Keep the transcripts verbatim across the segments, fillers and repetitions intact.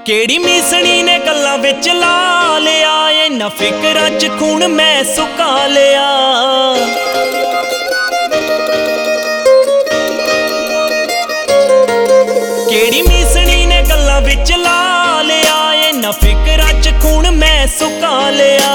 केड़ी मीसणी ने गल्लां विच ला लिया, इन्हां फिकरां च खून मैं सुका लिया। केड़ी मीसणी ने गल्लां विच ला लिया, इन्हां फिकरां च खून मैं सुका लिया।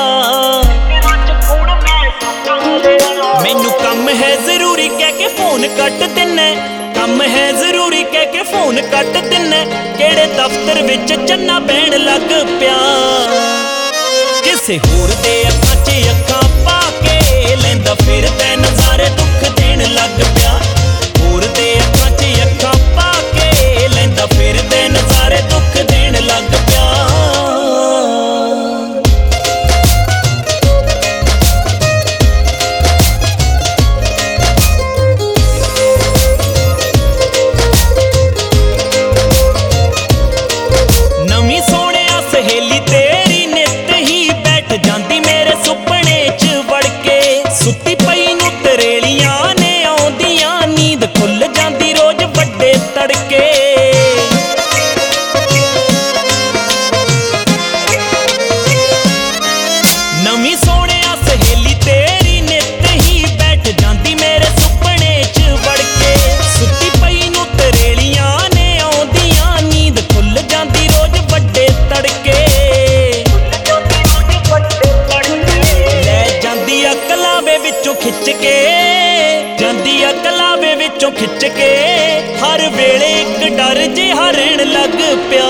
मैनू कम है जरूरी कह के फोन कट दिन्ने, कम है जरूरी कह के फोन कट दिन्ने। केड़े दफ्तर विच चन्ना पैण लग पिया, किसे होर दे अखां च अखां पा के लैंदा फिरदा नज़ारे दुख देण लग पिया। होर दे अखां च अखां पा के लैंदा फिरदा नज़ारे दुख देण लग पिया। सुत्ती पई नूं तरेलियां ने आउंदियां, नींद खुल जांदी रोज वड्डे तड़के। नवीं सोहणिया सहेली तेरी नित ही बैठ जांदी मेरे सुपने च वड़ के। सुत्ती पई नूं तरेलियां ने आउंदियां, नींद खुल जांदी रोज वड्डे तड़के। विचों खिच के जांदी आ कलावे विचों खिच के, हर वेले एक डर जिहा रहण लग पिया।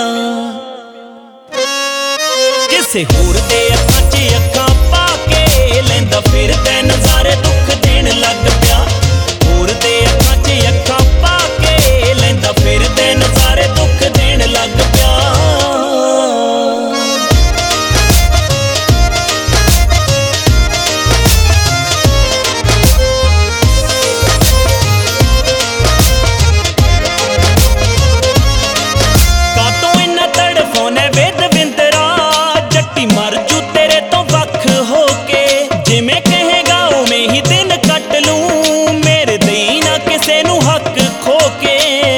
किसे होर दे अखां च अखां पा के लैंदा फिरदा नज़ारे दुख देण लग पिया। होर दे अखां च अखां पा के लैंदा फिरदा नज़ारे दुख देण लग पिया। जिमें कहेगा उमें ही दिन कट लूं, मेरे दई ना किसे नू हक खो के।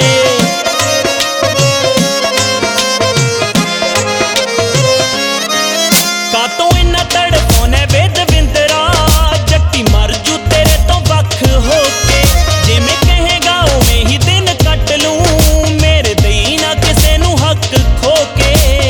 कातों इन्ना तड़फोने वे दविंदरा, जट्टी मर जू तेरे तो वख हो के। जिमें कहेगा उमें ही दिन कट लूं, मेरे दई ना किसे नू हक खो के।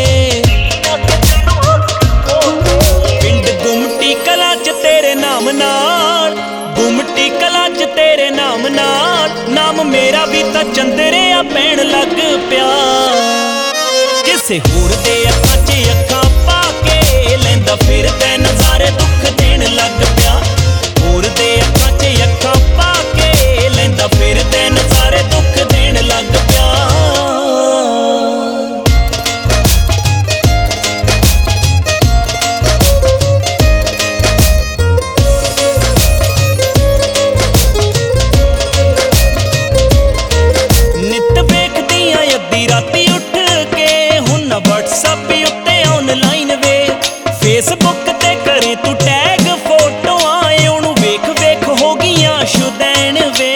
तेरे नाम नाल गुमटी कला च तेरे नाम नाल, नाम मेरा भी तां चंदरिया पैण लग पिया। किसे होर दे अखां च अखां पा के लैंदा फिरदा नज़ारे दुख देण लग पिया। होर दे अखां च अखां पा के लैंदा फिरदा नज़ारे दुख देण लग पिया। राती उठ के हुण व्हाट्सएप उत्ते ऑनलाइन वे, फेसबुक ते करे तू टैग फोटोआं, ओनू वेख वेख हो गियां शुदैन वे।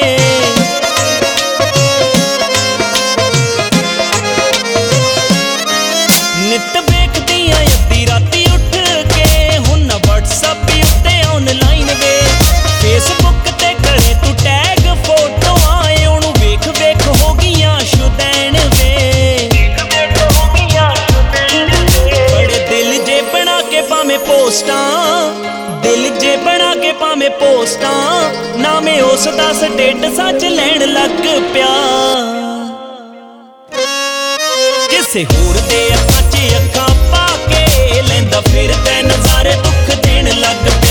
नित वेखदियां अद्धी राती उठ के हुण व्हाट्सएप उत्ते ऑनलाइन वे, फेसबुक ते करे तू टैग फोटोआं, ओनू वेख वेख हो गियां शुदैन वे। पोस्टां दिल जे बना के भावें पोस्टां, नामे उस दा स्टेटसां च लैण लग पिया। किसे होर दे अखां च अखां पा के लैंदा फिरदा नज़ारे दुख देण लग पिया।